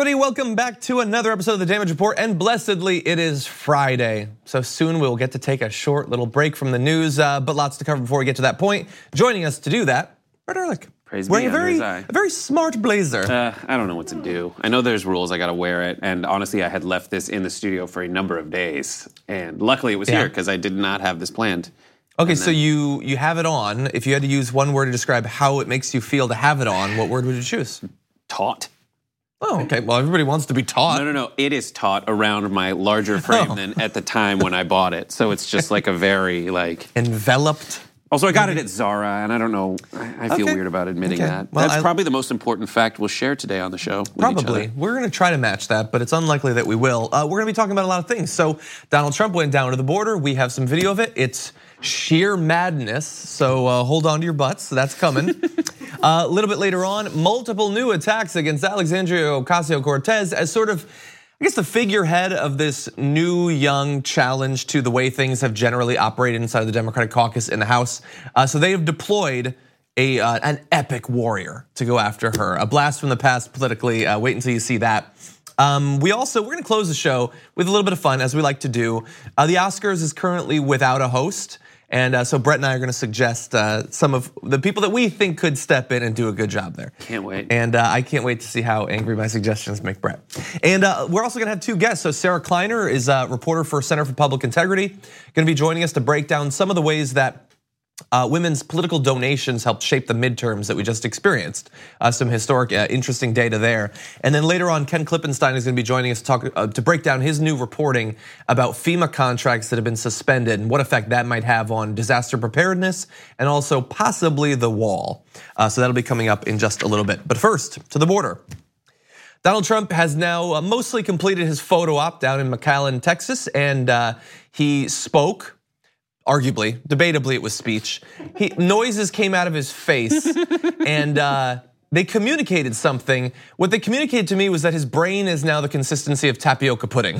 everybody, welcome back to another episode of The Damage Report, and blessedly it is Friday. So soon we'll get to take a short little break from the news, but lots to cover before we get to that point. Joining us to do that, Brett Ehrlich. Praise be under his eye. A very smart blazer. I don't know what to do. I know there's rules, I gotta wear it, and honestly I had left this in the studio for a number of days, and luckily it was here because I did not have this planned. Okay, so you have it on. If you had to use one word to describe how it makes you feel to have it on, what word would you choose? Taut. Oh, okay. Well, everybody wants to be taut. No. It is taut around my larger frame than at the time when I bought it. So it's just like a very enveloped. Also, I got it at Zara, and I don't know. I feel weird about admitting that. Well, that's probably the most important fact we'll share today on the show. Probably. We're going to try to match that, but it's unlikely that we will. We're going to be talking about a lot of things. So Donald Trump went down to the border. We have some video of it. It's sheer madness. So hold on to your butts. That's coming. A little bit later on, multiple new attacks against Alexandria Ocasio-Cortez as sort of, I guess, the figurehead of this new young challenge to the way things have generally operated inside of the Democratic caucus in the House. So they have deployed an epic warrior to go after her. A blast from the past politically. Wait until you see that. We're gonna close the show with a little bit of fun, as we like to do. The Oscars is currently without a host. And so Brett and I are gonna suggest some of the people that we think could step in and do a good job there. Can't wait. And I can't wait to see how angry my suggestions make Brett. And we're also gonna have two guests. So Sarah Kleiner is a reporter for Center for Public Integrity, gonna be joining us to break down some of the ways that women's political donations helped shape the midterms that we just experienced. Some historic, interesting data there. And then later on, Ken Klippenstein is gonna be joining us to break down his new reporting about FEMA contracts that have been suspended and what effect that might have on disaster preparedness and also possibly the wall. So that'll be coming up in just a little bit. But first, to the border. Donald Trump has now mostly completed his photo op down in McAllen, Texas, and he spoke. Arguably, debatably, it was speech. Noises came out of his face, and they communicated something. What they communicated to me was that his brain is now the consistency of tapioca pudding.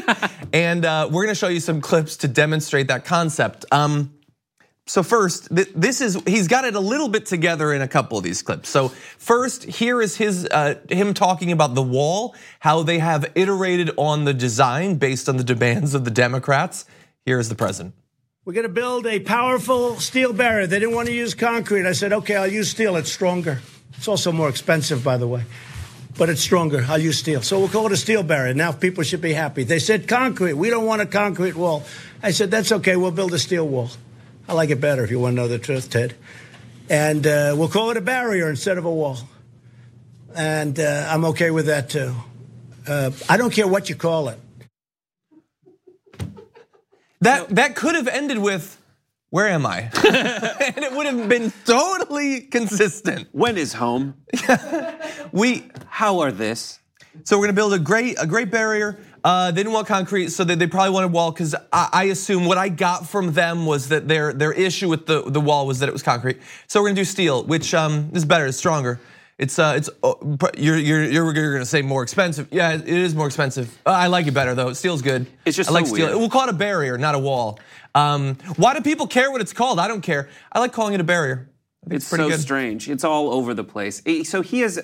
And we're gonna show you some clips to demonstrate that concept. So first, he's got it a little bit together in a couple of these clips. So first, here is him talking about the wall, how they have iterated on the design based on the demands of the Democrats. Here's the president. We're going to build a powerful steel barrier. They didn't want to use concrete. I said, okay, I'll use steel. It's stronger. It's also more expensive, by the way, but it's stronger. I'll use steel. So we'll call it a steel barrier. Now people should be happy. They said concrete. We don't want a concrete wall. I said, that's okay. We'll build a steel wall. I like it better if you want to know the truth, Ted. And we'll call it a barrier instead of a wall. And I'm okay with that, too. I don't care what you call it. That could have ended with, where am I? And it would have been totally consistent. When is home? How are this? So we're gonna build a great barrier. They didn't want concrete, so they probably wanted wall, because I assume what I got from them was that their issue with the wall was that it was concrete. So we're gonna do steel, which is better, it's stronger. You're gonna say more expensive. Yeah, it is more expensive. I like it better though. Steel's good. It's just I like so steel. weird. We'll call it a barrier, not a wall. Why do people care what it's called? I don't care. I like calling it a barrier. It's so strange. It's all over the place. So he has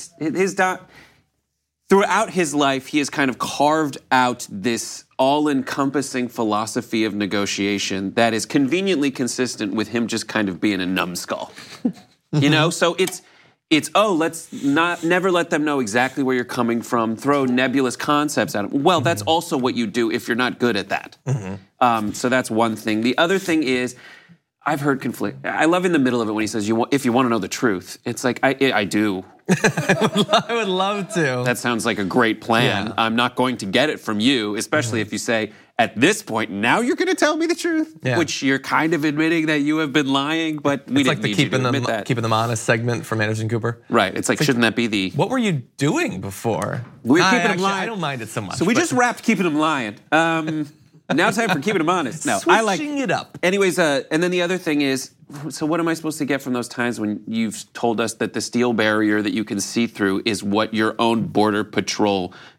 throughout his life, he has kind of carved out this all-encompassing philosophy of negotiation that is conveniently consistent with him just kind of being a numbskull. You know, so it's let's never let them know exactly where you're coming from. Throw nebulous concepts at them. Well, that's also what you do if you're not good at that. So that's one thing. The other thing is, I've heard conflict. I love in the middle of it when he says, if you want to know the truth. It's like, I do. I would love to. That sounds like a great plan. Yeah. I'm not going to get it from you, especially if you say, at this point, now you're going to tell me the truth, which you're kind of admitting that you have been lying, but we didn't need you to admit that. Keeping them honest segment from Anderson Cooper. Right, it's like, shouldn't that be the... What were you doing before? We're keeping them lying. I don't mind it so much. So we just wrapped keeping them lying. Now it's time for keeping them honest. No, I like it up. Anyways, and then the other thing is, so what am I supposed to get from those times when you've told us that the steel barrier that you can see through is what your own Border Patrol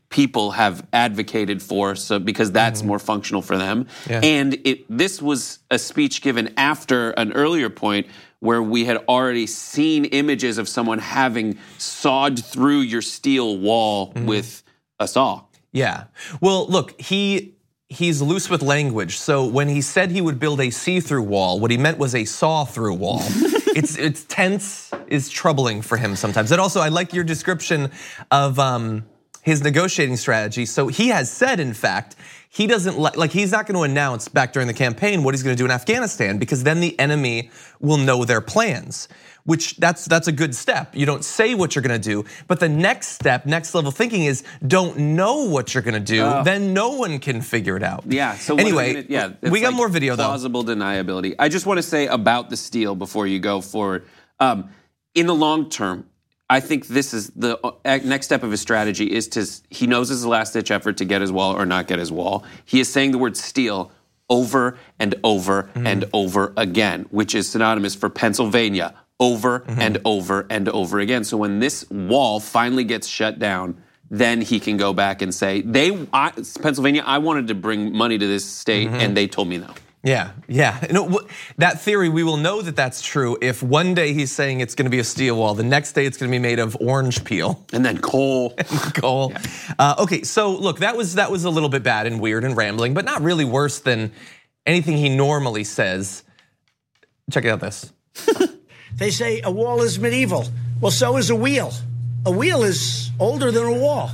people have advocated for, so because that's more functional for them. Yeah. And this was a speech given after an earlier point where we had already seen images of someone having sawed through your steel wall with a saw. Yeah. Well, look, he's loose with language. So when he said he would build a see-through wall, what he meant was a saw-through wall. It's tense, is troubling for him sometimes. And also, I like your description of his negotiating strategy. So he has said, in fact, he doesn't like he's not going to announce back during the campaign what he's going to do in Afghanistan, because then the enemy will know their plans. Which that's a good step. You don't say what you're going to do, but the next step, next level thinking is don't know what you're going to do. Then no one can figure it out. Yeah. So anyway, we got more video though. Plausible deniability. I just want to say about the steel before you go forward. In the long term, I think this is the next step of his strategy is he knows it's a last ditch effort to get his wall or not get his wall. He is saying the word steel over and over and over again, which is synonymous for Pennsylvania. Over and over and over again. So when this wall finally gets shut down, then he can go back and say, Pennsylvania, I wanted to bring money to this state, and they told me no. Yeah. That theory, we will know that that's true if one day he's saying it's going to be a steel wall, the next day it's going to be made of orange peel. And then coal. Yeah. Okay, so look, that was a little bit bad and weird and rambling, but not really worse than anything he normally says. Check out this. They say a wall is medieval. Well, so is a wheel. A wheel is older than a wall.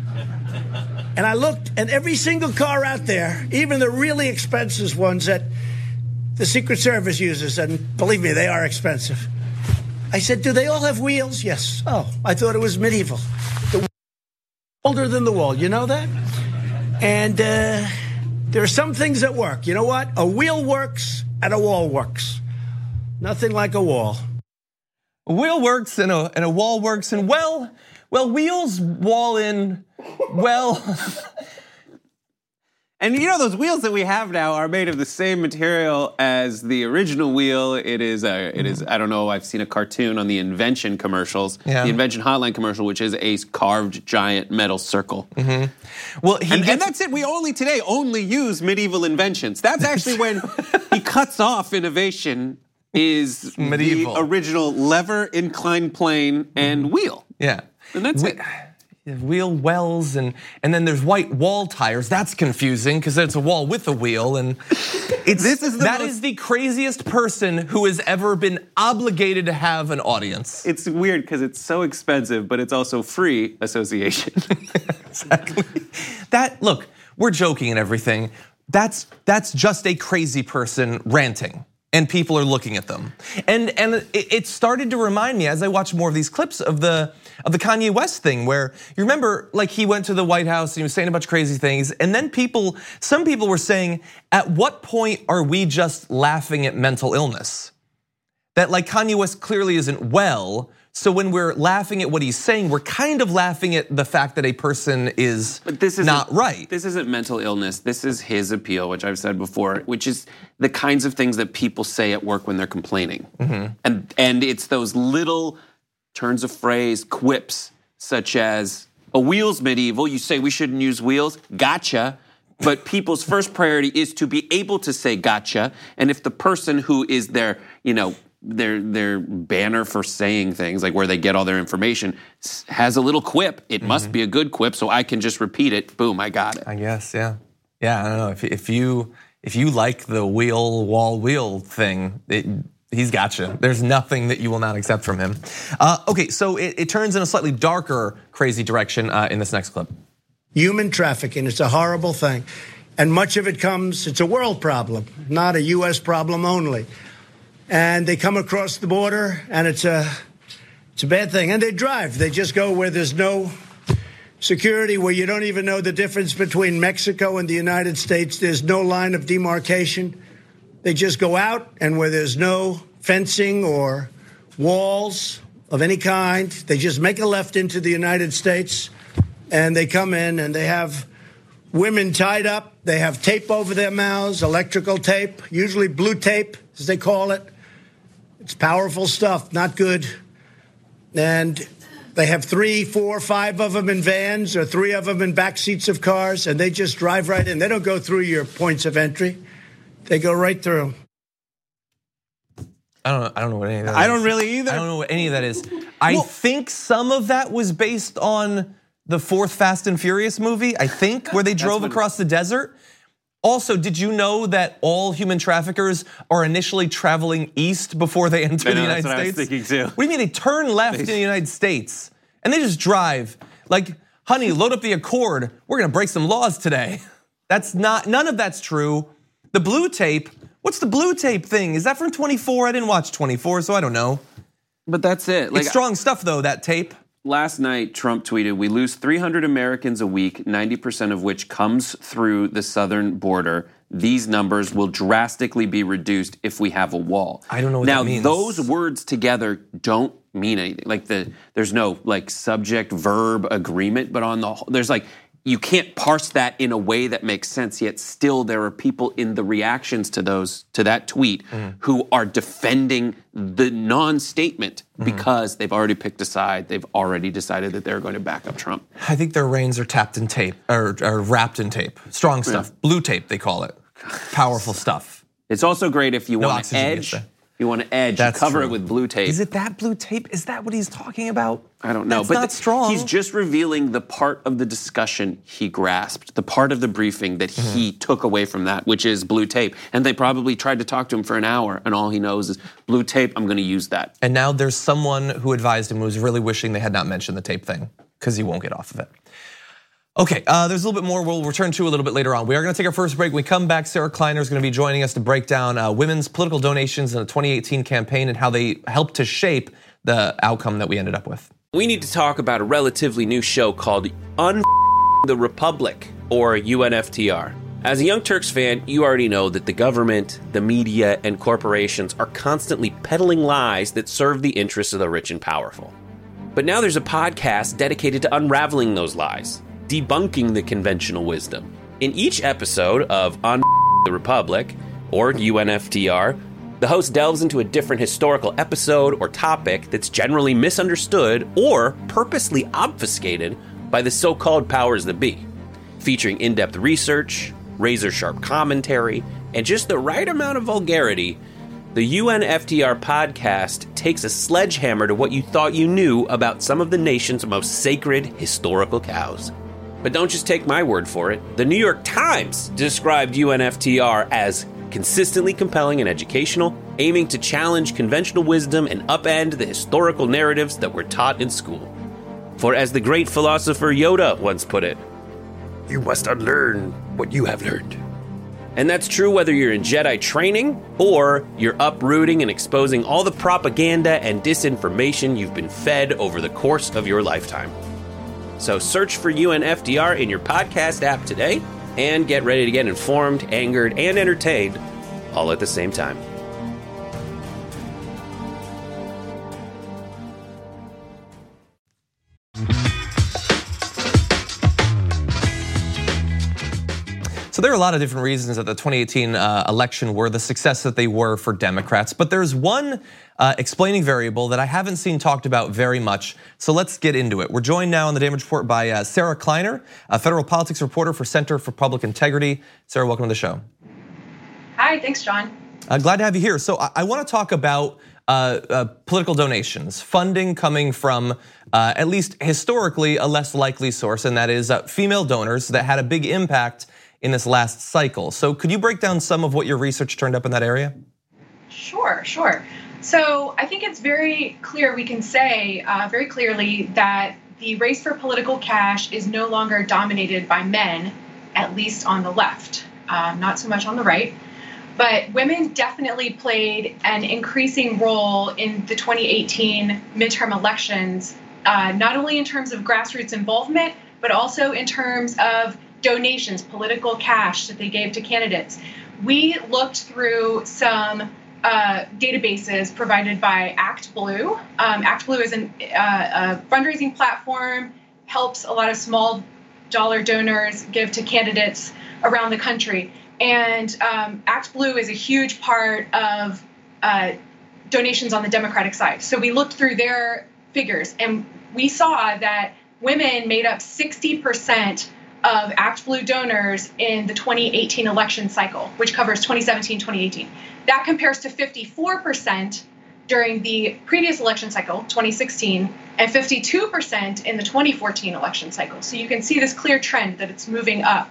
And I looked, and every single car out there, even the really expensive ones that the Secret Service uses, and believe me, they are expensive. I said, do they all have wheels? Yes. Oh, I thought it was medieval. Older than the wall, you know that? And there are some things that work. You know what? A wheel works and a wall works. Nothing like a wall. A wheel works and a wall works, and well, wheels wall in, well. And you know those wheels that we have now are made of the same material as the original wheel. It is. I don't know. I've seen a cartoon on the Invention commercials, the Invention Hotline commercial, which is a carved giant metal circle. Well, and that's it. We only use medieval inventions. That's actually when he cuts off innovation. Is medieval. The original lever, inclined plane, and wheel. Yeah. And that's it. Wheel wells, and then there's white wall tires. That's confusing because it's a wall with a wheel, and that is the craziest person who has ever been obligated to have an audience. It's weird because it's so expensive, but it's also free association. Exactly. Look, we're joking and everything. That's just a crazy person ranting. And people are looking at them, and it started to remind me as I watched more of these clips of the Kanye West thing, where you remember, like he went to the White House and he was saying a bunch of crazy things, and then some people were saying, at what point are we just laughing at mental illness? That like Kanye West clearly isn't well. So when we're laughing at what he's saying, we're kind of laughing at the fact that a person is not right. This isn't mental illness. This is his appeal, which I've said before, which is the kinds of things that people say at work when they're complaining. And it's those little turns of phrase, quips, such as, a wheel's medieval, you say we shouldn't use wheels, gotcha. But people's first priority is to be able to say gotcha. And if the person who is their banner for saying things, like where they get all their information, has a little quip, it must be a good quip, so I can just repeat it. Boom, I got it. I guess, yeah. Yeah, I don't know. If you like the wheel thing, he's got you. There's nothing that you will not accept from him. Okay, so it turns in a slightly darker, crazy direction in this next clip. Human trafficking, it's a horrible thing. And much of it it's a world problem, not a US problem only. And they come across the border, and it's a bad thing. And they drive. They just go where there's no security, where you don't even know the difference between Mexico and the United States. There's no line of demarcation. They just go out, and where there's no fencing or walls of any kind, they just make a left into the United States, and they come in, and they have women tied up. They have tape over their mouths, electrical tape, usually blue tape, as they call it. It's powerful stuff, not good. And They have 3, 4, 5 of them in vans or 3 of them in back seats of cars, and they just drive right in. They don't go through your points of entry. They go right through. I don't know what any of that is. I don't really either. I don't know what any of that is. I think some of that was based on the 4th Fast and Furious movie, I think, where they drove across the desert. Also, did you know that all human traffickers are initially traveling east before they enter the United States? That's what I was thinking too. What do you mean they turn left in the United States and they just drive? Like, honey, load up the Accord. We're gonna break some laws today. None of that's true. The blue tape, what's the blue tape thing? Is that from 24? I didn't watch 24, so I don't know. But that's it. It's strong stuff though, that tape. Last night, Trump tweeted, "We lose 300 Americans a week, 90% of which comes through the southern border. These numbers will drastically be reduced if we have a wall." I don't know what that means. Now, those words together don't mean anything. Like there's no like subject verb agreement, but on the there's like you can't parse that in a way that makes sense. Yet still, there are people in the reactions to that tweet who are defending the non-statement because they've already picked a side. They've already decided that they're going to back up Trump. I think their reins are tapped in tape or wrapped in tape. Strong stuff, blue tape they call it. Powerful stuff. It's also great if you No want to oxygen edge. gets there. You want to edge. That's you cover true. it with blue tape. Is it that blue tape? Is that what he's talking about? I don't know. That's but not strong. He's just revealing the part of the discussion he grasped, the part of the briefing that he took away from that, which is blue tape. And they probably tried to talk to him for an hour, and all he knows is blue tape, I'm going to use that. And now there's someone who advised him who's really wishing they had not mentioned the tape thing because he won't get off of it. Okay, there's a little bit more we'll return to a little bit later on. We are gonna take our first break. When we come back, Sarah Kleiner is gonna be joining us to break down women's political donations in the 2018 campaign and how they helped to shape the outcome that we ended up with. We need to talk about a relatively new show called the Republic, or UNFTR. As a Young Turks fan, you already know that the government, the media, and corporations are constantly peddling lies that serve the interests of the rich and powerful. But now there's a podcast dedicated to unraveling those lies, debunking the conventional wisdom. In each episode of On the Republic, or UNFTR, the host delves into a different historical episode or topic that's generally misunderstood or purposely obfuscated by the so-called powers that be, featuring in-depth research, razor-sharp commentary, and just the right amount of vulgarity. The UNFTR podcast takes a sledgehammer to what you thought you knew about some of the nation's most sacred historical cows. But don't just take my word for it. The New York Times described UNFTR as consistently compelling and educational, aiming to challenge conventional wisdom and upend the historical narratives that were taught in school. For as the great philosopher Yoda once put it, "You must unlearn what you have learned." And that's true whether you're in Jedi training or you're uprooting and exposing all the propaganda and disinformation you've been fed over the course of your lifetime. So search for UNFTR in your podcast app today and get ready to get informed, angered, and entertained all at the same time. So there are a lot of different reasons that the 2018 election were the success that they were for Democrats, but there's one explaining variable that I haven't seen talked about very much. So let's get into it. We're joined now on the Damage Report by Sarah Kleiner, a federal politics reporter for Center for Public Integrity. Sarah, welcome to the show. Hi, thanks, John. Glad to have you here. So I want to talk about political donations, funding coming from at least historically a less likely source, and that is female donors that had a big impact in this last cycle. So could you break down some of what your research turned up in that area? Sure. So I think it's very clear, we can say very clearly that the race for political cash is no longer dominated by men, at least on the left, not so much on the right. But women definitely played an increasing role in the 2018 midterm elections, not only in terms of grassroots involvement, but also in terms of donations, political cash that they gave to candidates. We looked through some databases provided by ActBlue. ActBlue is a fundraising platform, helps a lot of small dollar donors give to candidates around the country. And ActBlue is a huge part of donations on the Democratic side. So we looked through their figures, and we saw that women made up 60% of ActBlue donors in the 2018 election cycle, which covers 2017, 2018. That compares to 54% during the previous election cycle, 2016, and 52% in the 2014 election cycle. So you can see this clear trend that it's moving up.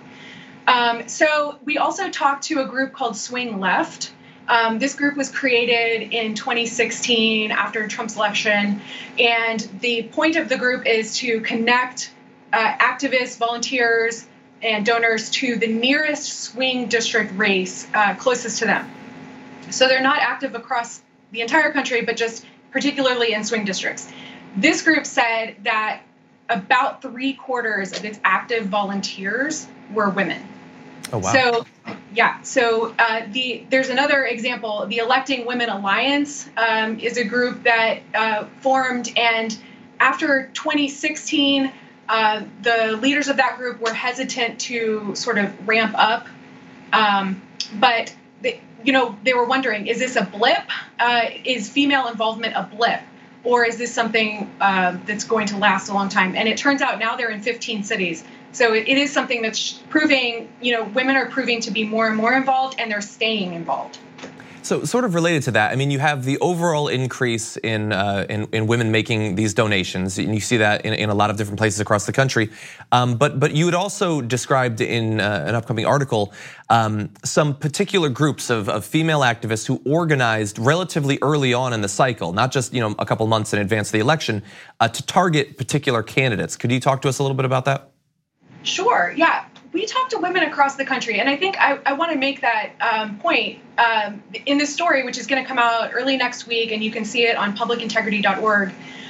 So we also talked to a group called Swing Left. This group was created in 2016 after Trump's election. And the point of the group is to connect activists, volunteers, and donors to the nearest swing district race closest to them. So they're not active across the entire country, but just particularly in swing districts. This group said that about 3/4 of its active volunteers were women. Oh, wow. So, yeah. So there's another example. The Electing Women Alliance is a group that formed, and after 2016, the leaders of that group were hesitant to sort of ramp up, but they were wondering, is this a blip? Is female involvement a blip? Or is this something that's going to last a long time? And it turns out now they're in 15 cities. So it is something that's proving, women are proving to be more and more involved, and they're staying involved. So sort of related to that, I mean, you have the overall increase in women making these donations, and you see that in a lot of different places across the country. But you had also described in an upcoming article some particular groups of female activists who organized relatively early on in the cycle, not just a couple months in advance of the election, to target particular candidates. Could you talk to us a little bit about that? Sure. Yeah. We talk to women across the country, and I think I want to make that point in this story, which is going to come out early next week, and you can see it on publicintegrity.org.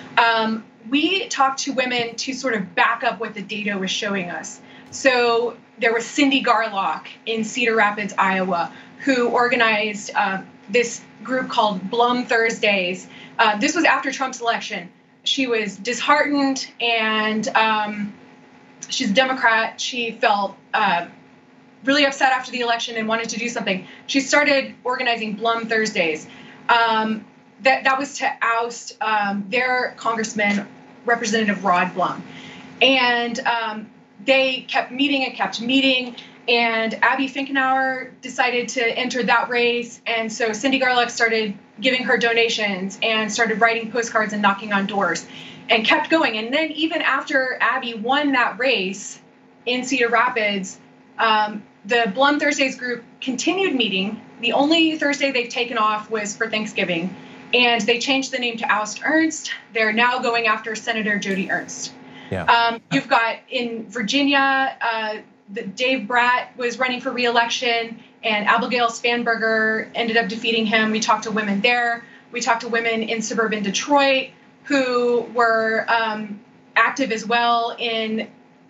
We talked to women to sort of back up what the data was showing us. So there was Cindy Garlock in Cedar Rapids, Iowa, who organized this group called Blum Thursdays. This was after Trump's election. She was disheartened, and she's a Democrat. She felt really upset after the election and wanted to do something. She started organizing Blum Thursdays. That was to oust their congressman, Representative Rod Blum. And they kept meeting. And Abby Finkenauer decided to enter that race. And so Cindy Garlock started giving her donations and started writing postcards and knocking on doors, and kept going. And then even after Abby won that race in Cedar Rapids, the Blum Thursdays group continued meeting. The only Thursday they've taken off was for Thanksgiving. And they changed the name to Oust Ernst. They're now going after Senator Joni Ernst. Yeah. You've got in Virginia, Dave Bratt was running for re-election, and Abigail Spanberger ended up defeating him. We talked to women there. We talked to women in suburban Detroit who were active as well in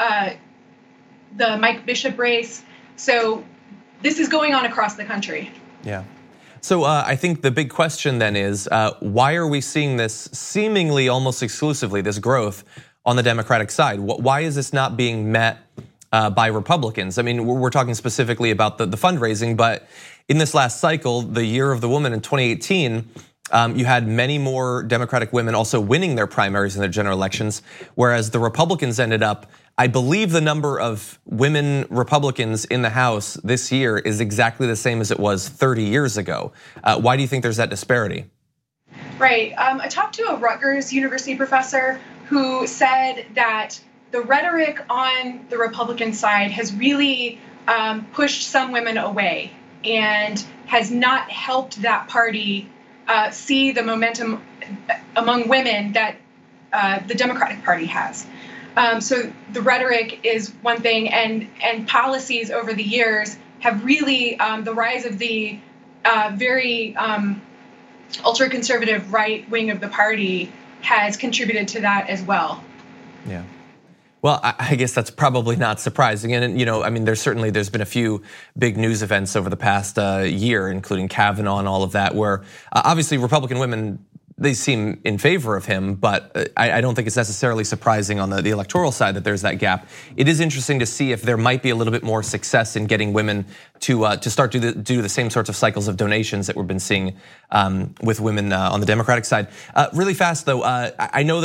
the Mike Bishop race. So this is going on across the country. Yeah. So I think the big question then is, why are we seeing this seemingly almost exclusively, this growth on the Democratic side? Why is this not being met by Republicans? I mean, we're talking specifically about the fundraising, but in this last cycle, the Year of the Woman in 2018, you had many more Democratic women also winning their primaries in their general elections, whereas the Republicans ended up, I believe the number of women Republicans in the House this year is exactly the same as it was 30 years ago. Why do you think there's that disparity? Right. I talked to a Rutgers University professor who said that the rhetoric on the Republican side has really pushed some women away and has not helped that party see the momentum among women that the Democratic Party has. So the rhetoric is one thing, and policies over the years have really, the rise of the very ultra-conservative right wing of the party has contributed to that as well. Yeah. Well, I guess that's probably not surprising. And I mean, there's been a few big news events over the past year, including Kavanaugh and all of that, where obviously Republican women, they seem in favor of him, but I don't think it's necessarily surprising on the electoral side that there's that gap. It is interesting to see if there might be a little bit more success in getting women to start to do the same sorts of cycles of donations that we've been seeing with women on the Democratic side. Really fast though, I know that it's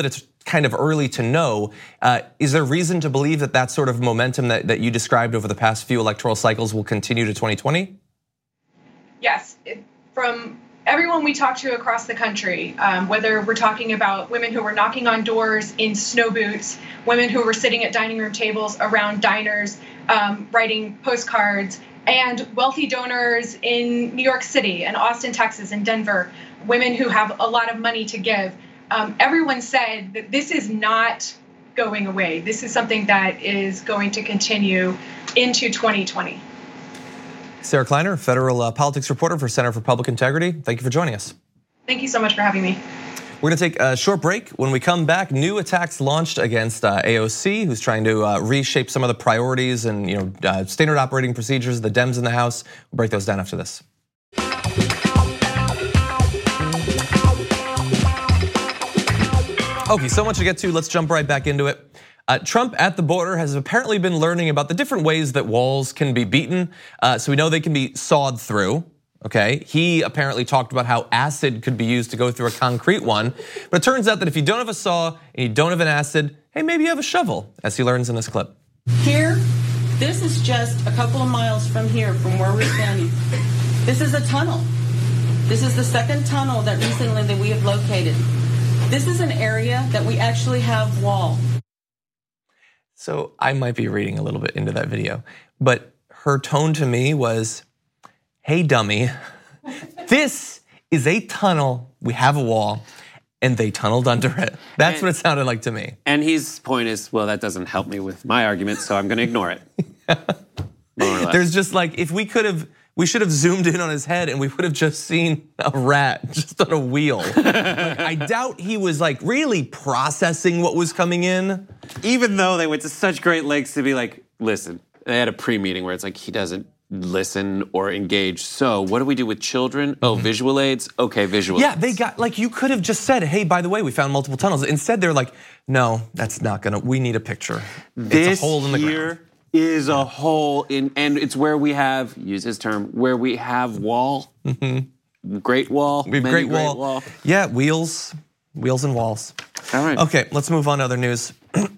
kind of early to know. Is there reason to believe that that sort of momentum that you described over the past few electoral cycles will continue to 2020? Yes, from everyone we talk to across the country, whether we're talking about women who were knocking on doors in snow boots, women who were sitting at dining room tables around diners, writing postcards, and wealthy donors in New York City and Austin, Texas, and Denver, women who have a lot of money to give. Everyone said that this is not going away. This is something that is going to continue into 2020. Sarah Kleiner, federal politics reporter for Center for Public Integrity. Thank you for joining us. Thank you so much for having me. We're gonna take a short break. When we come back, new attacks launched against AOC, who's trying to reshape some of the priorities and standard operating procedures of the Dems in the House. We'll break those down after this. Okay, so much to get to. Let's jump right back into it. Trump at the border has apparently been learning about the different ways that walls can be beaten. So we know they can be sawed through. Okay, he apparently talked about how acid could be used to go through a concrete one. But it turns out that if you don't have a saw and you don't have an acid, hey, maybe you have a shovel, as he learns in this clip. Here, this is just a couple of miles from here, from where we're standing. This is a tunnel. This is the second tunnel that recently that we have located. This is an area that we actually have wall. So I might be reading a little bit into that video, but her tone to me was, hey dummy, this is a tunnel, we have a wall, and they tunneled under it. That's what it sounded like to me. And his point is, well, that doesn't help me with my argument, so I'm gonna ignore it. More or less. There's just like, if we should have zoomed in on his head and we would have just seen a rat just on a wheel. I doubt he was like really processing what was coming in. Even though they went to such great lengths to be like, listen, they had a pre-meeting where it's like, he doesn't listen or engage. So what do we do with children? Oh, visual aids? Okay, visual aids. Yeah, they got, like you could have just said, hey, by the way, we found multiple tunnels. Instead, they're like, no, that's not gonna, we need a picture. It's a hole in the ground. Is a hole in, and it's where we have, use his term, where we have wall, great wall, we have great wall. Yeah, wheels and walls. All right. Okay, let's move on to other news.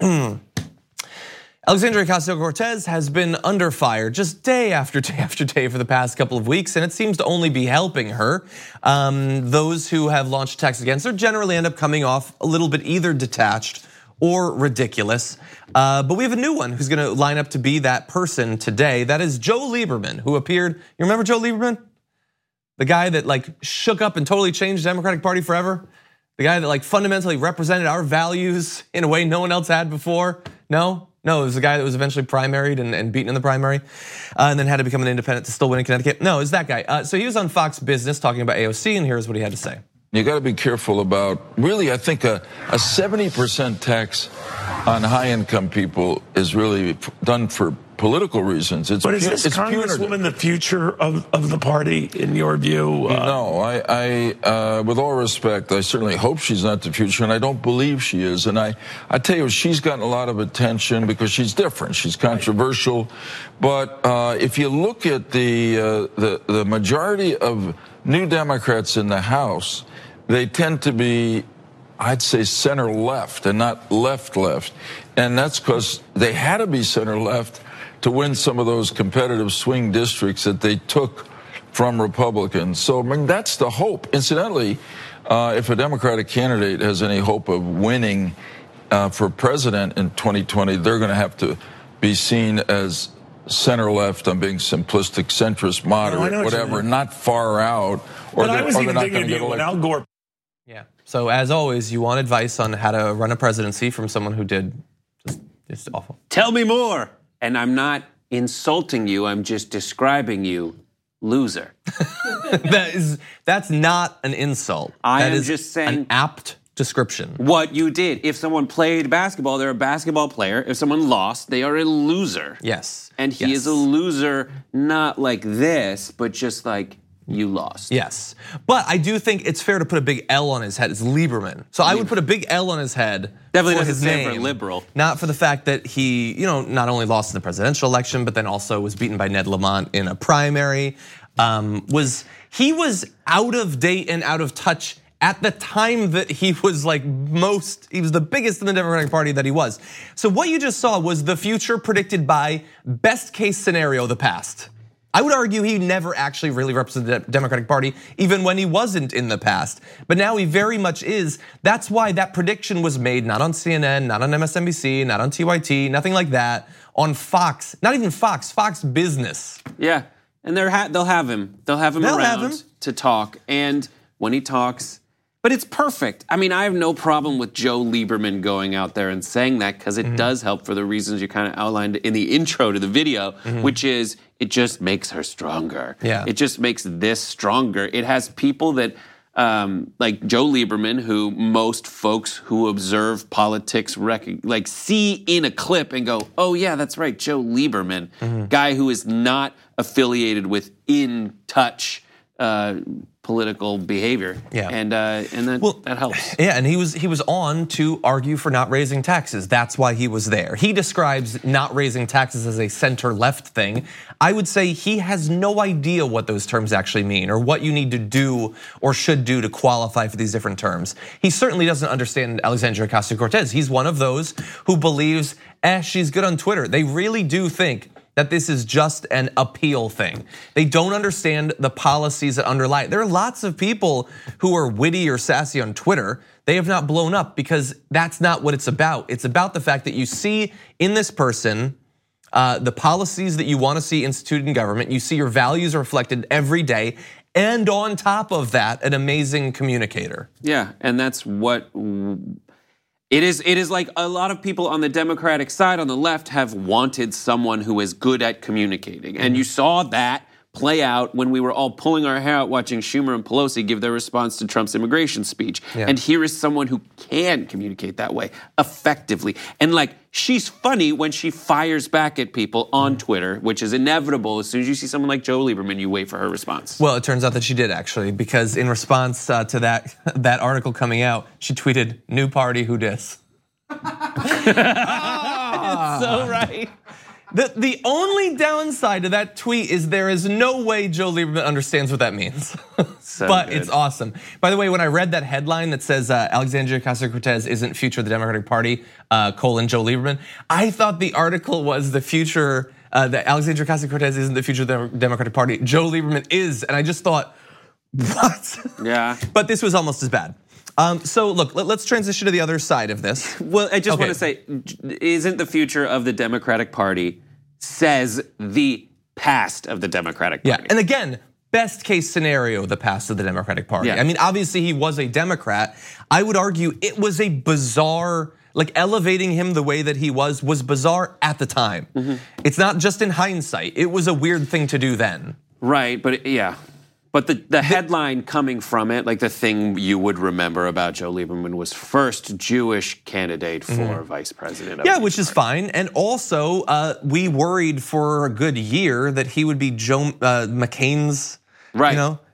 Alexandria Ocasio-Cortez has been under fire just day after day after day for the past couple of weeks, and it seems to only be helping her. Those who have launched attacks against her generally end up coming off a little bit either detached or ridiculous. But we have a new one who's gonna line up to be that person today. That is Joe Lieberman, who appeared, you remember Joe Lieberman? The guy that like shook up and totally changed the Democratic Party forever? The guy that like fundamentally represented our values in a way no one else had before? No, it was the guy that was eventually primaried and beaten in the primary, and then had to become an independent to still win in Connecticut. No, it was that guy. So he was on Fox Business talking about AOC, and here's what he had to say. You got to be careful about, really, I think a 70% tax on high-income people is really done for political reasons. But is this Congresswoman the future of the party, in your view? No, I with all respect, I certainly hope she's not the future, and I don't believe she is. And I tell you, she's gotten a lot of attention because she's different. She's controversial. But if you look at the majority of New Democrats in the House, they tend to be, I'd say, center-left and not left-left. And that's because they had to be center-left to win some of those competitive swing districts that they took from Republicans. So, I mean, that's the hope. Incidentally, if a Democratic candidate has any hope of winning for president in 2020, they're going to have to be seen as center-left. I'm being simplistic, centrist, moderate, whatever, not far out. But I was even thinking of you when Al Gore. Yeah. So as always, you want advice on how to run a presidency from someone who did just awful. Tell me more. And I'm not insulting you. I'm just describing you, loser. That's not an insult. I am just saying an apt description. What you did. If someone played basketball, they're a basketball player. If someone lost, they are a loser. Yes. And he is a loser, not like this, but just like you lost. Yes. But I do think it's fair to put a big L on his head. It's Lieberman. So I would put a big L on his head. Definitely for doesn't his stand name, for liberal. Not for the fact that he, not only lost in the presidential election, but then also was beaten by Ned Lamont in a primary. He was out of date and out of touch at the time that he was he was the biggest in the Democratic Party that he was. So what you just saw was the future predicted by best case scenario, the past. I would argue he never actually really represented the Democratic Party, even when he wasn't in the past. But now he very much is. That's why that prediction was made, not on CNN, not on MSNBC, not on TYT, nothing like that. On Fox, not even Fox Business. Yeah, and they'll have him. They'll have him around to talk. And when he talks, but it's perfect. I mean, I have no problem with Joe Lieberman going out there and saying that because it does help for the reasons you kind of outlined in the intro to the video, which is it just makes her stronger. Yeah. It just makes this stronger. It has people that, like Joe Lieberman, who most folks who observe politics see in a clip and go, oh yeah, that's right, Joe Lieberman, guy who is not affiliated with In Touch political behavior. Yeah. And that helps. Yeah, and he was on to argue for not raising taxes. That's why he was there. He describes not raising taxes as a center-left thing. I would say he has no idea what those terms actually mean or what you need to do or should do to qualify for these different terms. He certainly doesn't understand Alexandria Ocasio-Cortez. He's one of those who believes, she's good on Twitter. They really do think that this is just an appeal thing. They don't understand the policies that underlie it. There are lots of people who are witty or sassy on Twitter. They have not blown up because that's not what it's about. It's about the fact that you see in this person the policies that you want to see instituted in government. You see your values reflected every day. And on top of that, an amazing communicator. Yeah, and that's what it is like a lot of people on the Democratic side, on the left, have wanted someone who is good at communicating. And you saw that play out when we were all pulling our hair out watching Schumer and Pelosi give their response to Trump's immigration speech. Yeah. And here is someone who can communicate that way effectively. And she's funny when she fires back at people on Twitter, which is inevitable. As soon as you see someone like Joe Lieberman, you wait for her response. Well, it turns out that she did actually, because in response to that article coming out, she tweeted, "New party, who dis?" It's so right. The only downside to that tweet is there is no way Joe Lieberman understands what that means. But it's awesome. By the way, when I read that headline that says Alexandria Ocasio-Cortez isn't future of the Democratic Party, Joe Lieberman, I thought the article was the future, that Alexandria Ocasio-Cortez isn't the future of the Democratic Party. Joe Lieberman is, and I just thought, what? Yeah. But this was almost as bad. So look, let's transition to the other side of this. Well, I just want to say, isn't the future of the Democratic Party says the past of the Democratic Party? Yeah, and again, best case scenario, the past of the Democratic Party. Yeah. I mean, obviously he was a Democrat. I would argue it was a bizarre, elevating him the way that he was bizarre at the time. It's not just in hindsight. It was a weird thing to do then. Right, but yeah. But the headline coming from it, the thing you would remember about Joe Lieberman was first Jewish candidate for vice president. Yeah, which is fine. And also, we worried for a good year that he would be Joe McCain's, right.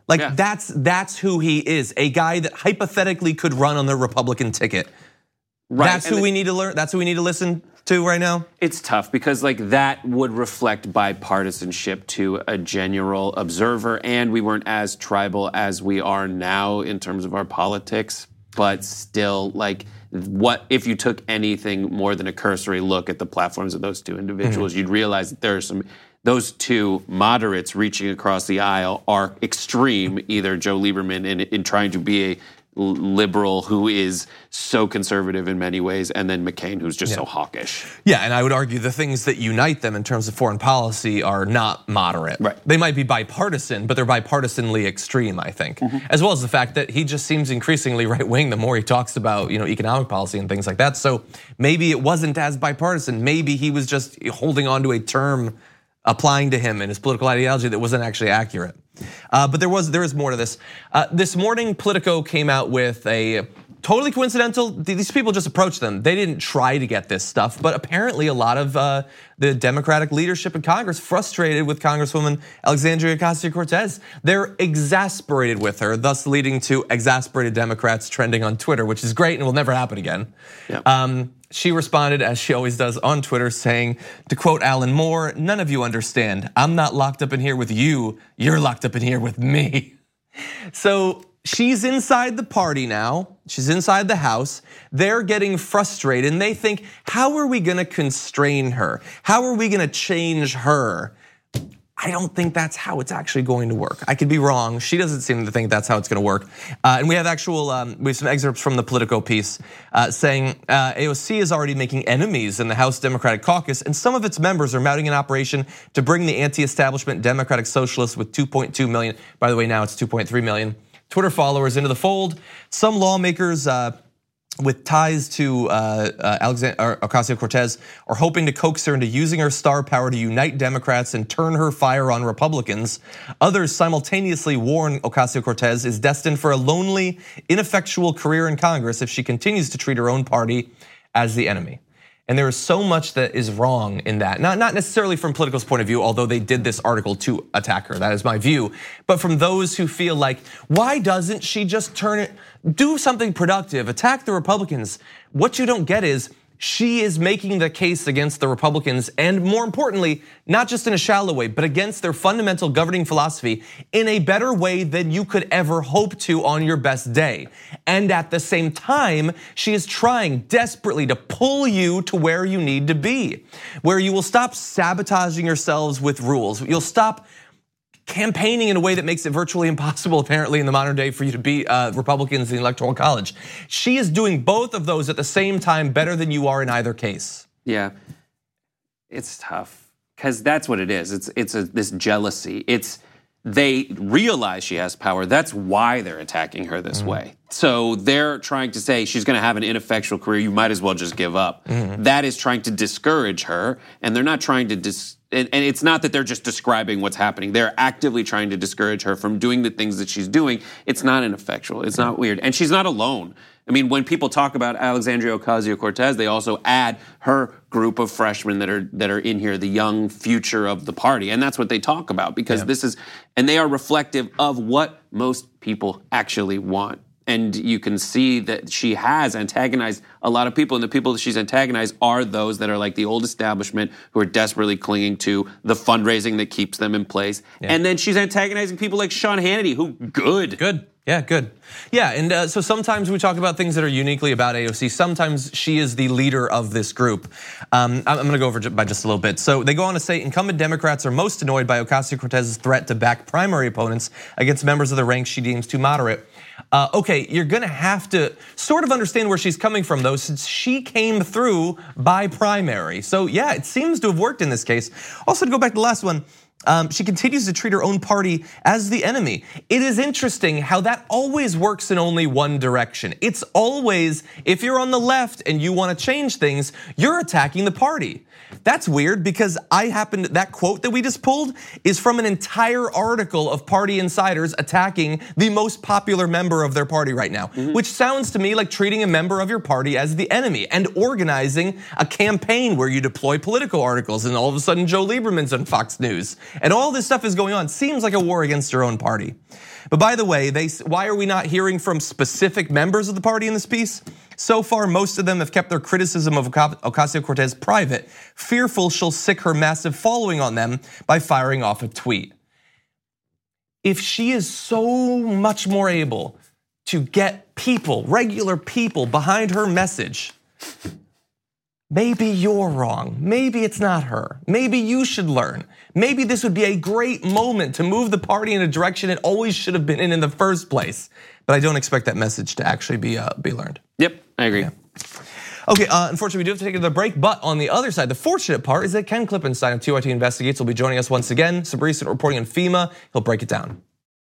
That's who he is, a guy that hypothetically could run on the Republican ticket. Right. That's who we need to learn. That's who we need to listen to right now. It's tough because that would reflect bipartisanship to a general observer, and we weren't as tribal as we are now in terms of our politics. But still, what if you took anything more than a cursory look at the platforms of those two individuals, you'd realize that there are those two moderates reaching across the aisle are extreme. Either Joe Lieberman in trying to be a liberal who is so conservative in many ways, and then McCain who's just so hawkish. Yeah, and I would argue the things that unite them in terms of foreign policy are not moderate. Right. They might be bipartisan, but they're bipartisanly extreme, I think. As well as the fact that he just seems increasingly right-wing the more he talks about economic policy and things like that. So maybe it wasn't as bipartisan. Maybe he was just holding on to a term applying to him and his political ideology that wasn't actually accurate. But there is more to this. This morning, Politico came out with a totally coincidental. These people just approached them. They didn't try to get this stuff, but apparently a lot of the Democratic leadership in Congress frustrated with Congresswoman Alexandria Ocasio-Cortez. They're exasperated with her, thus leading to exasperated Democrats trending on Twitter, which is great and will never happen again. Yep. She responded, as she always does on Twitter, saying, to quote Alan Moore, "None of you understand. I'm not locked up in here with you. You're locked up in here with me." So she's inside the party now. She's inside the House. They're getting frustrated and they think, how are we gonna constrain her? How are we gonna change her? I don't think that's how it's actually going to work. I could be wrong. She doesn't seem to think that's how it's going to work. And we have we have some excerpts from the Politico piece saying AOC is already making enemies in the House Democratic Caucus, and some of its members are mounting an operation to bring the anti-establishment Democratic Socialists with 2.2 million. By the way, now it's 2.3 million Twitter followers into the fold. Some lawmakers with ties to Ocasio-Cortez are hoping to coax her into using her star power to unite Democrats and turn her fire on Republicans. Others simultaneously warn Ocasio-Cortez is destined for a lonely, ineffectual career in Congress if she continues to treat her own party as the enemy. And there is so much that is wrong in that. Not necessarily from Politico's point of view, although they did this article to attack her. That is my view. But from those who feel like, why doesn't she just do something productive, attack the Republicans? What you don't get is, she is making the case against the Republicans, and more importantly, not just in a shallow way, but against their fundamental governing philosophy in a better way than you could ever hope to on your best day. And at the same time, she is trying desperately to pull you to where you need to be, where you will stop sabotaging yourselves with rules. You'll stop campaigning in a way that makes it virtually impossible, apparently, in the modern day for you to beat Republicans in the Electoral College. She is doing both of those at the same time better than you are in either case. Yeah, it's tough because that's what it is. It's this jealousy. They realize she has power. That's why they're attacking her this way. So they're trying to say she's going to have an ineffectual career. You might as well just give up. That is trying to discourage her, and they're not trying to and it's not that they're just describing what's happening. They're actively trying to discourage her from doing the things that she's doing. It's not ineffectual. It's not weird. And she's not alone. I mean, when people talk about Alexandria Ocasio-Cortez, they also add her group of freshmen that are in here, the young future of the party. And that's what they talk about because and they are reflective of what most people actually want. And you can see that she has antagonized a lot of people, and the people that she's antagonized are those that are like the old establishment who are desperately clinging to the fundraising that keeps them in place. Yeah. And then she's antagonizing people like Sean Hannity, who good. Yeah, good. Yeah, and so sometimes we talk about things that are uniquely about AOC. Sometimes she is the leader of this group. I'm gonna go over by just a little bit. So they go on to say incumbent Democrats are most annoyed by Ocasio-Cortez's threat to back primary opponents against members of the ranks she deems too moderate. Okay, you're gonna have to sort of understand where she's coming from though, since she came through by primary. So yeah, it seems to have worked in this case. Also, to go back to the last one, she continues to treat her own party as the enemy. It is interesting how that always works in only one direction. It's always, if you're on the left and you want to change things, you're attacking the party. That's weird because that quote that we just pulled is from an entire article of party insiders attacking the most popular member of their party right now, which sounds to me like treating a member of your party as the enemy and organizing a campaign where you deploy Politico articles and all of a sudden Joe Lieberman's on Fox News and all this stuff is going on. Seems like a war against your own party. But by the way, why are we not hearing from specific members of the party in this piece? So far, most of them have kept their criticism of Ocasio-Cortez private, fearful she'll sick her massive following on them by firing off a tweet. If she is so much more able to get people, regular people, behind her message, maybe you're wrong. Maybe it's not her. Maybe you should learn. Maybe this would be a great moment to move the party in a direction it always should have been in the first place. But I don't expect that message to actually be learned. Yep, I agree. Yeah. Okay, unfortunately, we do have to take another break. But on the other side, the fortunate part is that Ken Klippenstein of TYT Investigates will be joining us once again. Some recent reporting on FEMA. He'll break it down.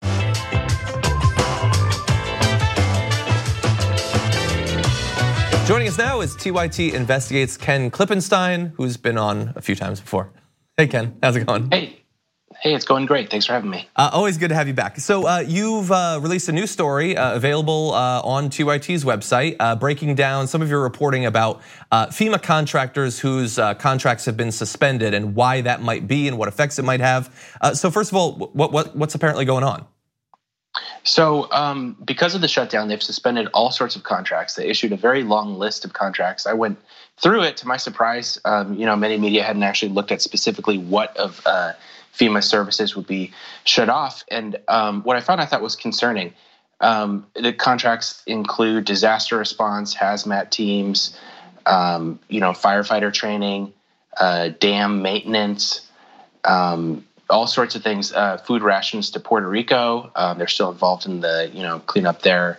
Joining us now is TYT Investigates Ken Klippenstein, who's been on a few times before. Hey, Ken, how's it going? Hey, it's going great. Thanks for having me. Always good to have you back. So you've released a new story available on TYT's website, breaking down some of your reporting about FEMA contractors whose contracts have been suspended and why that might be and what effects it might have. So first of all, what's apparently going on? So because of the shutdown, they've suspended all sorts of contracts. They issued a very long list of contracts. I went through it. To my surprise, many media hadn't actually looked at specifically what of FEMA services would be shut off. And what I found I thought was concerning. The contracts include disaster response, hazmat teams, firefighter training, dam maintenance, all sorts of things. Food rations to Puerto Rico. They're still involved in the cleanup there,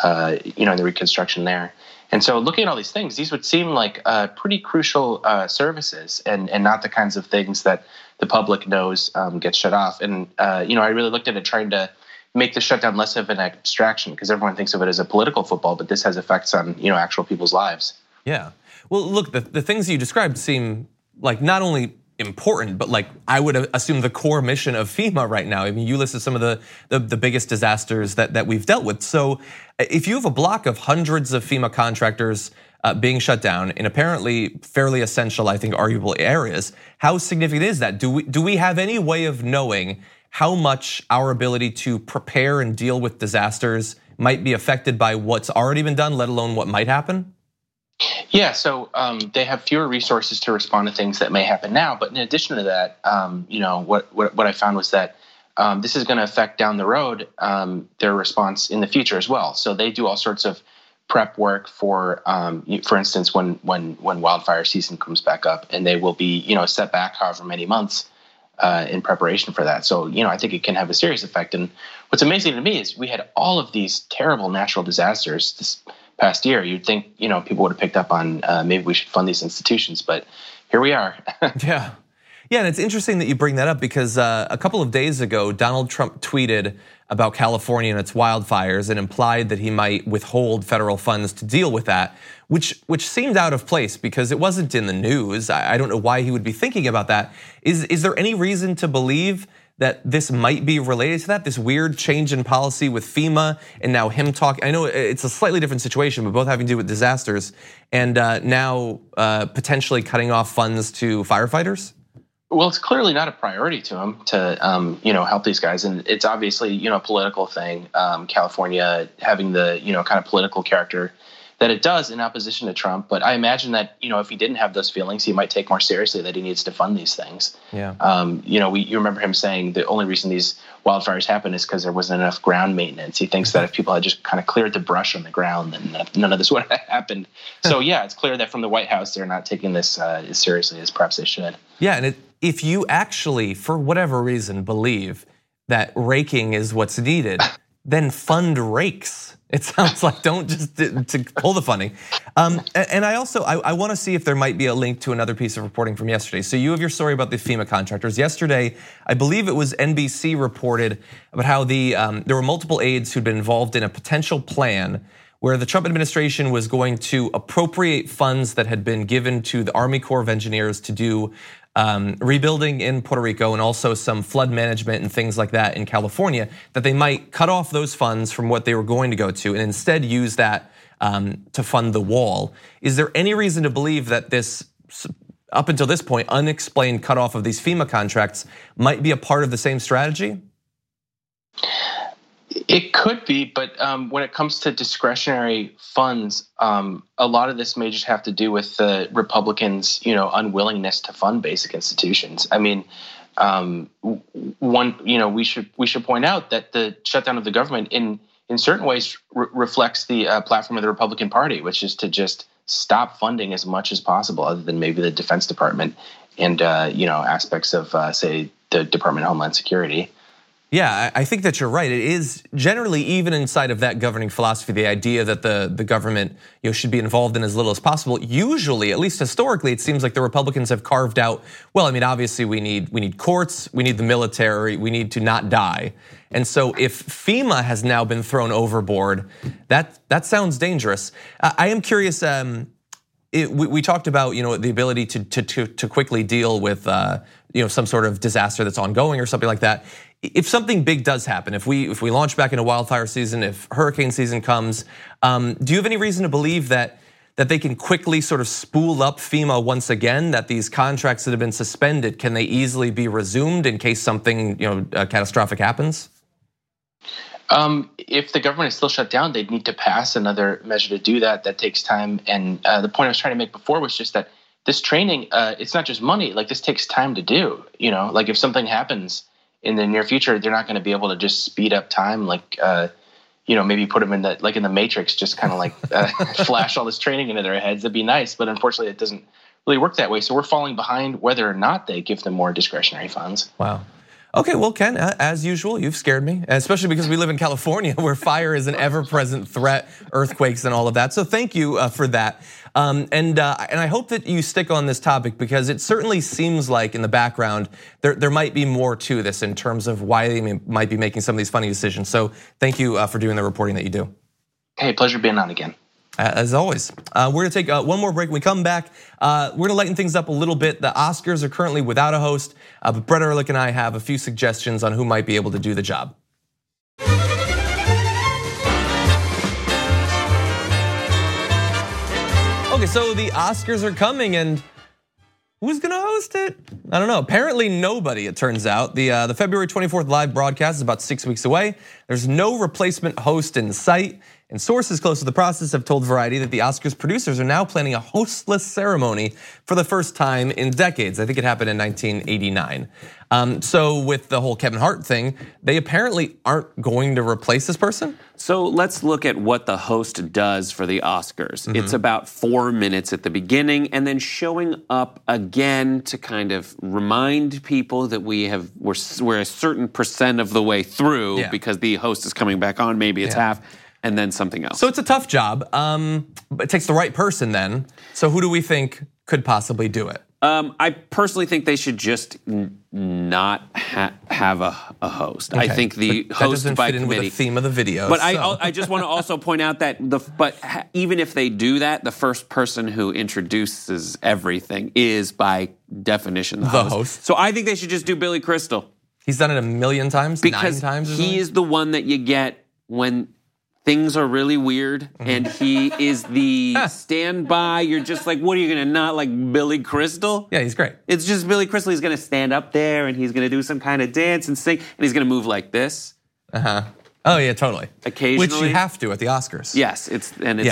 in the reconstruction there. And so, looking at all these things, these would seem like pretty crucial services, and not the kinds of things that the public knows get shut off. And I really looked at it trying to make the shutdown less of an abstraction, because everyone thinks of it as a political football, but this has effects on actual people's lives. Yeah. Well, look, the things you described seem like not only important, but like I would assume the core mission of FEMA right now. I mean, you listed some of the biggest disasters that we've dealt with. So if you have a block of hundreds of FEMA contractors being shut down in apparently fairly essential, I think, arguable areas, how significant is that? Do we have any way of knowing how much our ability to prepare and deal with disasters might be affected by what's already been done, let alone what might happen? Yeah, so they have fewer resources to respond to things that may happen now. But in addition to that, what I found was that this is going to affect down the road their response in the future as well. So they do all sorts of prep work for instance, when wildfire season comes back up, and they will be set back however many months in preparation for that. So I think it can have a serious effect. And what's amazing to me is we had all of these terrible natural disasters this past year. You'd think people would have picked up on maybe we should fund these institutions, but here we are. Yeah, and it's interesting that you bring that up, because a couple of days ago, Donald Trump tweeted about California and its wildfires and implied that he might withhold federal funds to deal with that, which seemed out of place because it wasn't in the news. I don't know why he would be thinking about that. Is there any reason to believe that this might be related to that, this weird change in policy with FEMA and now him talking? I know it's a slightly different situation, but both having to do with disasters, and now potentially cutting off funds to firefighters? Well, it's clearly not a priority to him to help these guys, and it's obviously a political thing. California having the kind of political character that it does in opposition to Trump. But I imagine that if he didn't have those feelings, he might take more seriously that he needs to fund these things. Yeah. You remember him saying the only reason these wildfires happen is because there wasn't enough ground maintenance. He thinks that if people had just kind of cleared the brush on the ground, then none of this would have happened. So yeah, it's clear that from the White House, they're not taking this as seriously as perhaps they should. Yeah, and if you actually, for whatever reason, believe that raking is what's needed, then fund rakes. It sounds like don't just to pull the funding. And I also want to see if there might be a link to another piece of reporting from yesterday. So you have your story about the FEMA contractors. Yesterday, I believe it was NBC reported about how there were multiple aides who'd been involved in a potential plan where the Trump administration was going to appropriate funds that had been given to the Army Corps of Engineers to do rebuilding in Puerto Rico and also some flood management and things like that in California, that they might cut off those funds from what they were going to go to and instead use that to fund the wall. Is there any reason to believe that this, up until this point, unexplained cutoff of these FEMA contracts might be a part of the same strategy? It could be, but when it comes to discretionary funds, a lot of this may just have to do with the Republicans, unwillingness to fund basic institutions. I mean, we should point out that the shutdown of the government in certain ways reflects the platform of the Republican Party, which is to just stop funding as much as possible, other than maybe the Defense Department and aspects of say the Department of Homeland Security. Yeah, I think that you're right. It is generally, even inside of that governing philosophy, the idea that the government should be involved in as little as possible. Usually, at least historically, it seems like the Republicans have carved out, well, I mean, obviously we need courts, we need the military, we need to not die. And so if FEMA has now been thrown overboard, that sounds dangerous. I am curious, we talked about the ability to quickly deal with some sort of disaster that's ongoing or something like that. If something big does happen, if we launch back into wildfire season, if hurricane season comes, do you have any reason to believe that they can quickly sort of spool up FEMA once again? That these contracts that have been suspended, can they easily be resumed in case something catastrophic happens? If the government is still shut down, they'd need to pass another measure to do that. That takes time. And the point I was trying to make before was just that this training, it's not just money. Like, this takes time to do. Like if something happens in the near future, they're not going to be able to just speed up time like maybe put them in the Matrix, just kind of like flash all this training into their heads. That'd be nice, but unfortunately, it doesn't really work that way. So we're falling behind whether or not they give them more discretionary funds. Wow. Okay, well, Ken, as usual, you've scared me, especially because we live in California where fire is an ever-present threat, earthquakes and all of that. So thank you for that. And I hope that you stick on this topic because it certainly seems like in the background there might be more to this in terms of why they might be making some of these funny decisions. So thank you for doing the reporting that you do. Hey, pleasure being on again. As always, we're gonna take one more break. When we come back, we're gonna lighten things up a little bit. The Oscars are currently without a host, but Brett Ehrlich and I have a few suggestions on who might be able to do the job. Okay, so the Oscars are coming and who's gonna host it? I don't know, apparently nobody, it turns out. The February 24th live broadcast is about 6 weeks away. There's no replacement host in sight. And sources close to the process have told Variety that the Oscars producers are now planning a hostless ceremony for the first time in decades. I think it happened in 1989. So with the whole Kevin Hart thing, they apparently aren't going to replace this person? So let's look at what the host does for the Oscars. It's about 4 minutes at the beginning and then showing up again to kind of remind people that we're a certain percent of the way through because the host is coming back on, maybe it's half. And then something else. So it's a tough job, but it takes the right person then. So who do we think could possibly do it? I personally think they should just not have a host. Okay. I think the host doesn't by fit in committee. with the theme of the video. But I just want to also point out that even if they do that, the first person who introduces everything is by definition the host. So I think they should just do Billy Crystal. He's done it a million times, because 9 times. He is the one that you get when things are really weird, and he is the standby. You're just like, what are you gonna not like Billy Crystal? Yeah, he's great. It's just Billy Crystal. He's gonna stand up there and he's gonna do some kind of dance and sing, and he's gonna move like this. Oh yeah, totally. Occasionally, which you have to at the Oscars. Yes, it's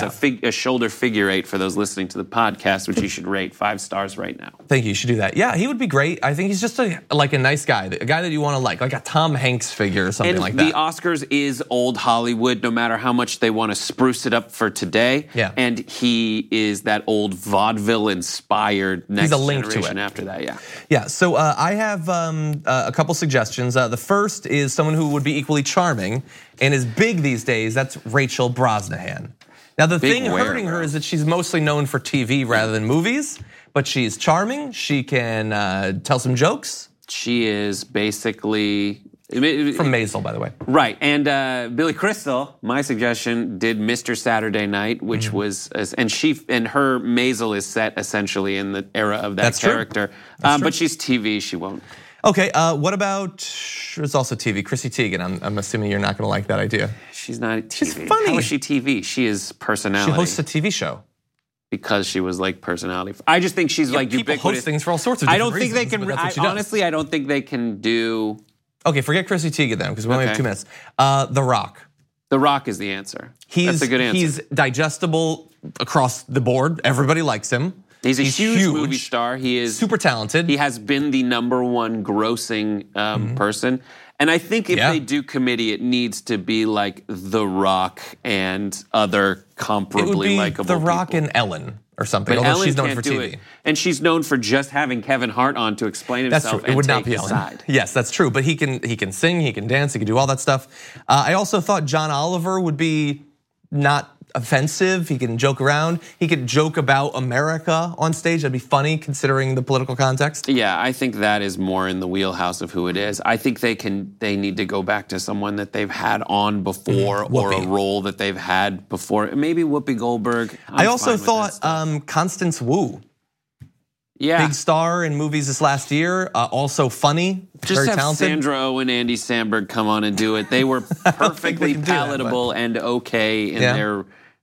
a shoulder figure eight for those listening to the podcast, which you should rate 5 stars right now. Thank you. You should do that. Yeah, he would be great. I think he's just a nice guy, a guy that you want to like a Tom Hanks figure or something like that. And the Oscars is old Hollywood, no matter how much they want to spruce it up for today. Yeah. And he is that old vaudeville-inspired next generation after that. Yeah. Yeah. So I have a couple suggestions. The first is someone who would be equally charming and is big these days. That's Rachel Brosnahan. Now the thing hurting her is that she's mostly known for TV rather than movies, but she's charming. She can tell some jokes. She is basically from Maisel, by the way. Right, and Billy Crystal, my suggestion, did Mr. Saturday Night, which was, and her Maisel is set essentially in the era of that character. But she's TV, she won't. Okay, what about, it's also TV, Chrissy Teigen. I'm assuming you're not gonna like that idea. She's not TV. She's funny. How is she TV? She is personality. She hosts a TV show. Because she was like personality. I just think she's like people ubiquitous. host things for all sorts of different reasons. Honestly, I don't think they can do. Okay, forget Chrissy Teigen then, because we only have 2 minutes. The Rock. The Rock is the answer. That's a good answer. He's digestible across the board. Everybody likes him. He's a huge movie star. He is super talented. He has been the #1 grossing person. And I think if they do committee, it needs to be like The Rock and other comparably likable people. The Rock and Ellen or something, but although Ellen she's known can't for do TV. It. And she's known for just having Kevin Hart on to explain himself. That's true. It would not be Ellen. Side. Yes, that's true. But he can sing, he can dance, he can do all that stuff. I also thought John Oliver would be not offensive. He can joke around. He could joke about America on stage. That'd be funny considering the political context. Yeah, I think that is more in the wheelhouse of who it is. I think they need to go back to someone that they've had on before or a role that they've had before. Maybe Whoopi Goldberg. I also thought Constance Wu. Yeah. Big star in movies this last year, also funny, very talented. Just have Sandra Oh and Andy Samberg come on and do it. They were perfectly palatable and okay in their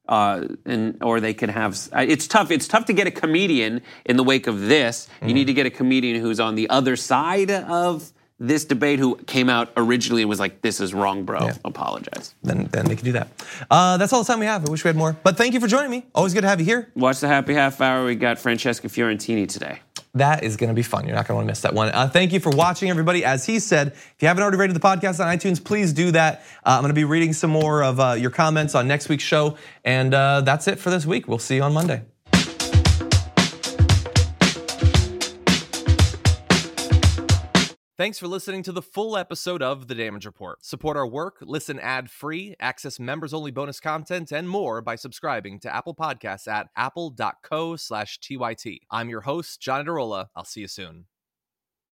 or they could have. It's tough. It's tough to get a comedian in the wake of this. You need to get a comedian who's on the other side of this debate, who came out originally and was like, "This is wrong, bro. Apologize." Then they can do that. That's all the time we have. I wish we had more. But thank you for joining me. Always good to have you here. Watch the Happy Half Hour. We got Francesca Fiorentini today. That is going to be fun. You're not going to want to miss that one. Thank you for watching, everybody. As he said, if you haven't already rated the podcast on iTunes, please do that. I'm going to be reading some more of your comments on next week's show. And that's it for this week. We'll see you on Monday. Thanks for listening to the full episode of The Damage Report. Support our work, listen ad-free, access members-only bonus content, and more by subscribing to Apple Podcasts at apple.co/TYT. I'm your host, John Adarola. I'll see you soon.